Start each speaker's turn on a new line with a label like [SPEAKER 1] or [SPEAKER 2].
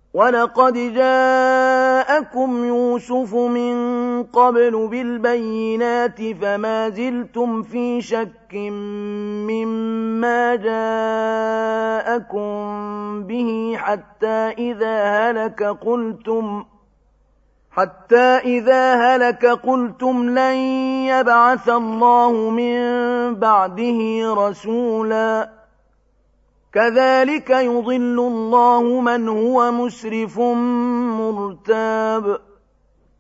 [SPEAKER 1] وَلَقَدْ جَاءَكُمْ يُوسُفُ مِنْ قَبْلُ بِالْبَيِّنَاتِ فَمَا زِلْتُمْ فِي شَكٍّ مِّمَّا جَاءَكُمْ بِهِ حَتَّى إِذَا هَلَكَ قُلْتُمْ لَنْ يَبْعَثَ اللَّهُ مِنْ بَعْدِهِ رَسُولًا كَذَلِكَ يُضِلُّ اللَّهُ مَنْ هُوَ مُسْرِفٌ مُرْتَابٌ